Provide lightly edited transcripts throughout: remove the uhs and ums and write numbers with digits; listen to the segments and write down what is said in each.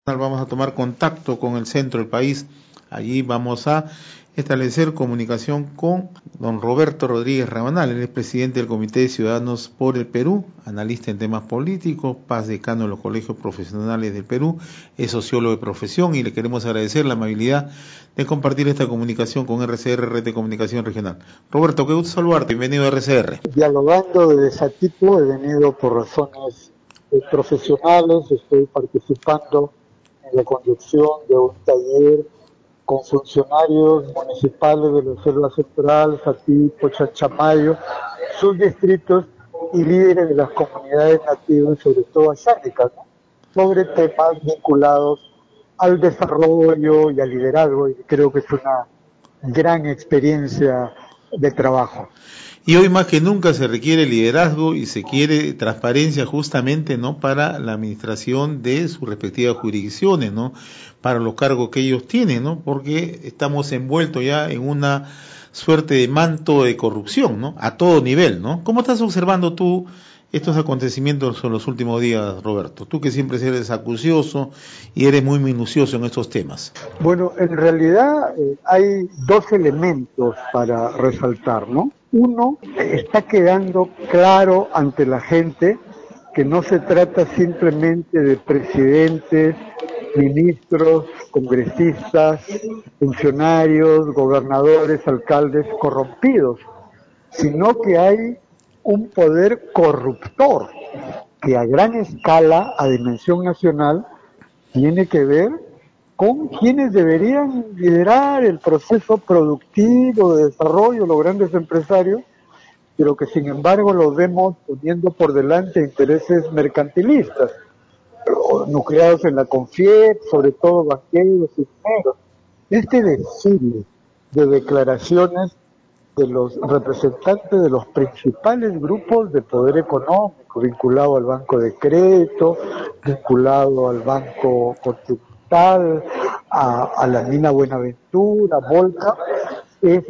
Vamos a tomar contacto con el centro del país. Allí vamos a establecer comunicación con don Roberto Rodríguez Rabanal. Él es presidente del Comité de Ciudadanos por el Perú, analista en temas políticos, paz decano de los colegios profesionales del Perú, es sociólogo de profesión y le queremos agradecer la amabilidad de compartir esta comunicación con RCR, Red de Comunicación Regional. Roberto, qué gusto saludarte. Bienvenido a RCR. Dialogando de ese tipo, he venido por razones profesionales, estoy participando en la conducción de un taller con funcionarios municipales de la Selva Central, Satipo, Chanchamayo, subdistritos y líderes de las comunidades nativas, sobre todo ashánicas, ¿no? Sobre temas vinculados al desarrollo y al liderazgo, y creo que es una gran experiencia de trabajo. Y hoy más que nunca se requiere liderazgo y se quiere transparencia justamente, ¿no?, para la administración de sus respectivas jurisdicciones, ¿no?, para los cargos que ellos tienen, ¿no?, porque estamos envueltos ya en una suerte de manto de corrupción, ¿no?, a todo nivel, ¿no? ¿Cómo estás observando tú estos acontecimientos en los últimos días, Roberto? Tú que siempre eres acucioso y eres muy minucioso en estos temas. Bueno, en realidad hay dos elementos para resaltar, ¿no? Uno, está quedando claro ante la gente que no se trata simplemente de presidentes, ministros, congresistas, funcionarios, gobernadores, alcaldes corrompidos, sino que hay un poder corruptor que a gran escala, a dimensión nacional, tiene que ver con quienes deberían liderar el proceso productivo de desarrollo, los grandes empresarios, pero que sin embargo los vemos poniendo por delante intereses mercantilistas, nucleados en la CONFIEP, sobre todo banqueros y mineros. Este desfile de declaraciones de los representantes de los principales grupos de poder económico, vinculado al Banco de Crédito, vinculado al Banco Continental, a la mina Buenaventura, Volca, es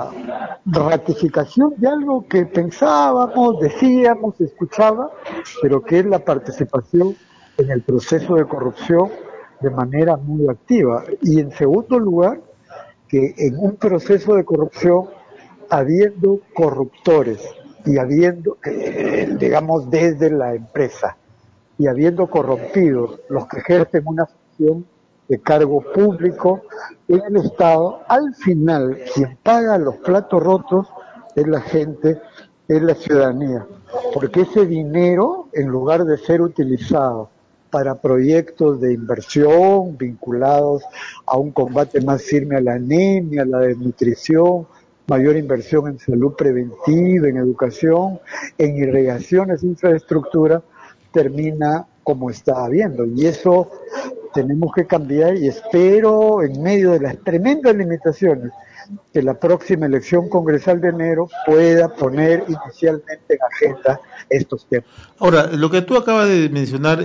la ratificación de algo que pensábamos, decíamos, escuchaba, pero que es la participación en el proceso de corrupción de manera muy activa. Y en segundo lugar, que en un proceso de corrupción, habiendo corruptores y habiendo, digamos, desde la empresa, y habiendo corrompidos los que ejercen una función de cargo público en el Estado, al final quien paga los platos rotos es la gente, es la ciudadanía, porque ese dinero, en lugar de ser utilizado para proyectos de inversión vinculados a un combate más firme a la anemia, a la desnutrición, mayor inversión en salud preventiva, en educación, en irrigaciones, infraestructura, termina como está habiendo. Y eso tenemos que cambiar, y espero, en medio de las tremendas limitaciones, que la próxima elección congresal de enero pueda poner inicialmente en agenda estos temas. Ahora, lo que tú acabas de mencionar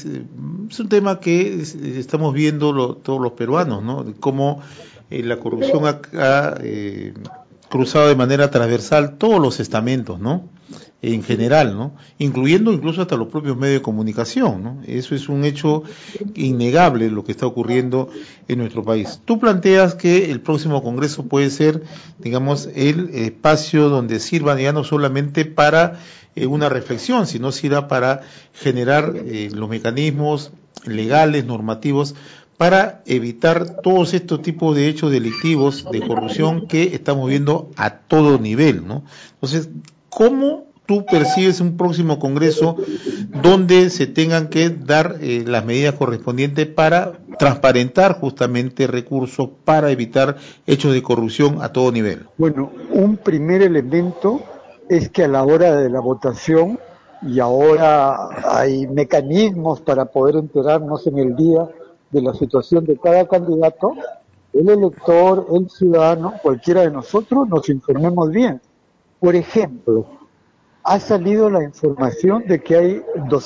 es un tema que estamos viendo todos los peruanos, ¿no? Cómo la corrupción ha cruzado de manera transversal todos los estamentos, ¿no? En general, ¿no? Incluyendo incluso hasta los propios medios de comunicación, ¿no? Eso es un hecho innegable lo que está ocurriendo en nuestro país. Tú planteas que el próximo Congreso puede ser, digamos, el espacio donde sirva ya no solamente para una reflexión, sino sirva para generar los mecanismos legales, normativos, para evitar todos estos tipos de hechos delictivos de corrupción que estamos viendo a todo nivel, ¿no? Entonces, ¿cómo tú percibes un próximo Congreso donde se tengan que dar las medidas correspondientes para transparentar justamente recursos para evitar hechos de corrupción a todo nivel? Bueno, un primer elemento es que a la hora de la votación, y ahora hay mecanismos para poder enterarnos en el día de la situación de cada candidato, el elector, el ciudadano, cualquiera de nosotros, nos informemos bien. Por ejemplo, ha salido la información de que hay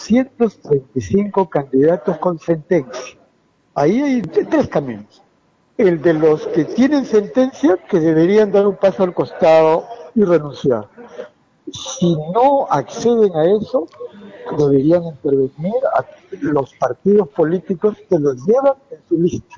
235 candidatos con sentencia. Ahí hay tres caminos. El de los que tienen sentencia, que deberían dar un paso al costado y renunciar. Si no acceden a eso, deberían intervenir a los partidos políticos que los llevan en su lista.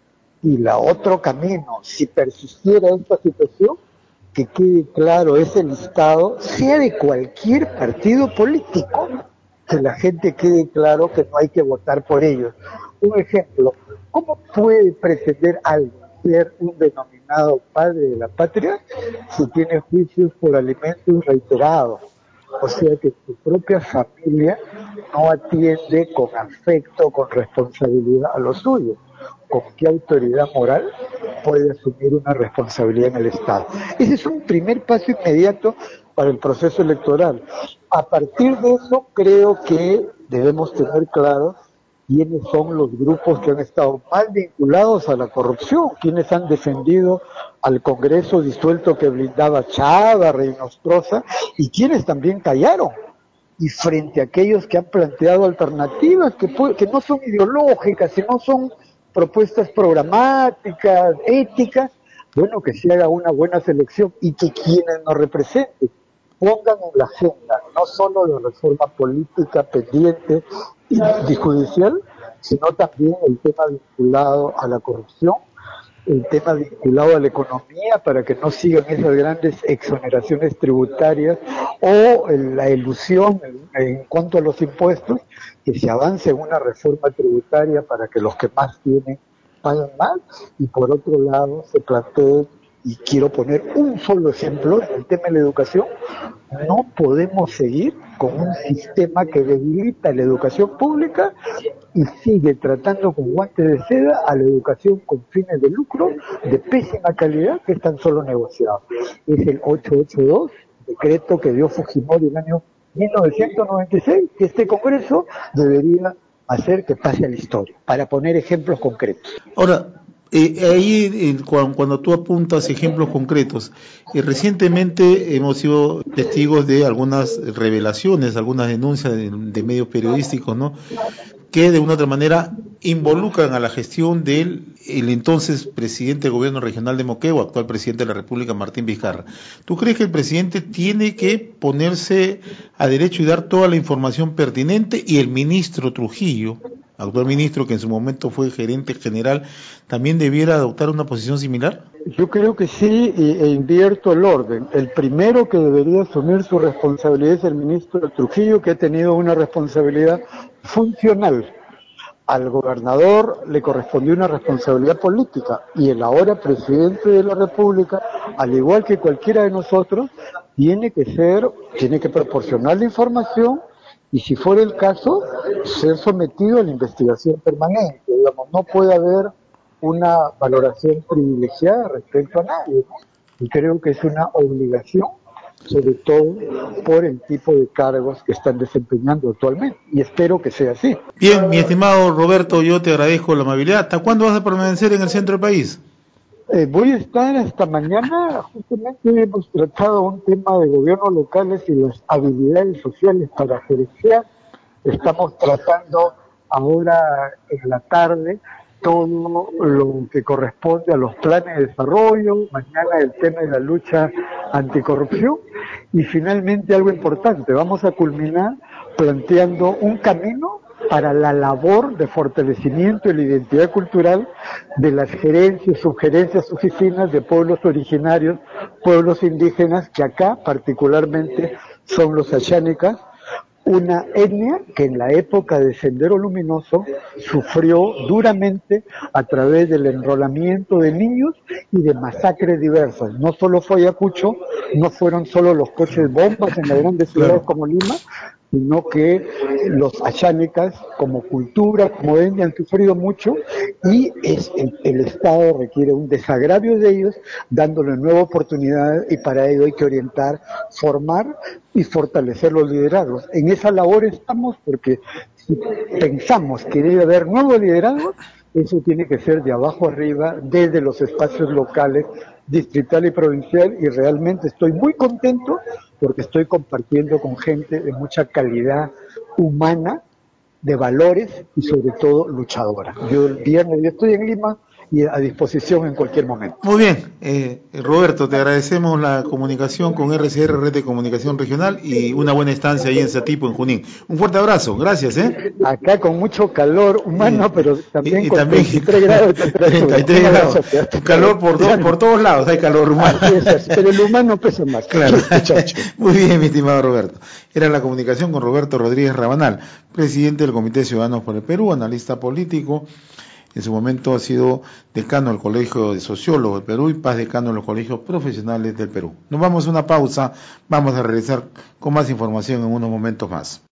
Y la otro camino, si persistiera esta situación, que quede claro ese listado, sea de cualquier partido político, que la gente quede claro que no hay que votar por ellos. Un ejemplo, ¿cómo puede pretender alguien ser un denominado padre de la patria si tiene juicios por alimentos reiterados? O sea que su propia familia no atiende con afecto, con responsabilidad a lo suyo. ¿Con qué autoridad moral puede asumir una responsabilidad en el Estado? Ese es un primer paso inmediato para el proceso electoral. A partir de eso, creo que debemos tener claro quiénes son los grupos que han estado mal vinculados a la corrupción, quienes han defendido al Congreso disuelto que blindaba Chávez, Reynostroza, y quienes también callaron. Y frente a aquellos que han planteado alternativas que no son ideológicas, sino son propuestas programáticas, éticas, bueno, que se haga una buena selección y que quienes nos representen pongan en la agenda no solo la reforma política pendiente y judicial, sino también el tema vinculado a la corrupción, el tema vinculado a la economía para que no sigan esas grandes exoneraciones tributarias o la ilusión en cuanto a los impuestos, que se avance en una reforma tributaria para que los que más tienen paguen más, y por otro lado se plantee, y quiero poner un solo ejemplo, el tema de la educación. No podemos seguir con un sistema que debilita la educación pública y sigue tratando con guantes de seda a la educación con fines de lucro de pésima calidad que es tan solo negociado. Es el 882, decreto que dio Fujimori en el año 1996, que este Congreso debería hacer que pase a la historia, para poner ejemplos concretos. Ahora, cuando tú apuntas ejemplos concretos, recientemente hemos sido testigos de algunas revelaciones, algunas denuncias de medios periodísticos, ¿no?, que de una u otra manera involucran a la gestión del el entonces presidente del gobierno regional de Moquegua, actual presidente de la República, Martín Vizcarra. ¿Tú crees que el presidente tiene que ponerse a derecho y dar toda la información pertinente, y el ministro Trujillo, actual ministro que en su momento fue gerente general, también debiera adoptar una posición similar? Yo creo que sí, e invierto el orden. El primero que debería asumir su responsabilidad es el ministro Trujillo, que ha tenido una responsabilidad funcional. Al gobernador le correspondió una responsabilidad política, y el ahora presidente de la República, al igual que cualquiera de nosotros, tiene que proporcionar la información y, si fuera el caso, ser sometido a la investigación permanente. Digamos, no puede haber una valoración privilegiada respecto a nadie, ¿no? Y creo que es una obligación, sobre todo por el tipo de cargos que están desempeñando actualmente, y espero que sea así. Bien, mi estimado Roberto, yo te agradezco la amabilidad. ¿Hasta cuándo vas a permanecer en el centro del país? Voy a estar hasta mañana. Justamente hemos tratado un tema de gobiernos locales y las habilidades sociales para gerenciar. Estamos tratando ahora en la tarde todo lo que corresponde a los planes de desarrollo, mañana el tema de la lucha anticorrupción, y finalmente algo importante, vamos a culminar planteando un camino para la labor de fortalecimiento de la identidad cultural de las gerencias, subgerencias, oficinas de pueblos originarios, pueblos indígenas, que acá particularmente son los achánicas, una etnia que en la época de Sendero Luminoso sufrió duramente a través del enrolamiento de niños y de masacres diversas. No solo fue Ayacucho, no fueron solo los coches bombas en las grandes ciudades como Lima, sino que los achánicas como cultura, como etnia, han sufrido mucho, y el Estado requiere un desagravio de ellos, dándole nueva oportunidad, y para ello hay que orientar, formar y fortalecer los liderazgos. En esa labor estamos, porque si pensamos que debe haber nuevo liderazgo, eso tiene que ser de abajo arriba, desde los espacios locales, distrital y provincial, y realmente estoy muy contento porque estoy compartiendo con gente de mucha calidad humana, de valores y sobre todo luchadora. Yo el viernes, yo estoy en Lima y a disposición en cualquier momento. Muy bien, Roberto, te agradecemos la comunicación con RCR, Red de Comunicación Regional, y una buena estancia ahí en Satipo, en Junín. Un fuerte abrazo, gracias. Acá con mucho calor humano, pero también con también 33 grados de temperatura. 33 grados. Calor por todos lados, hay calor humano. Pero el humano pesa más. Claro. Muy bien, mi estimado Roberto. Era la comunicación con Roberto Rodríguez Rabanal, presidente del Comité Ciudadanos por el Perú, analista político. En su momento ha sido decano del Colegio de Sociólogos del Perú y paz decano de los Colegios Profesionales del Perú. Nos vamos a una pausa, vamos a regresar con más información en unos momentos más.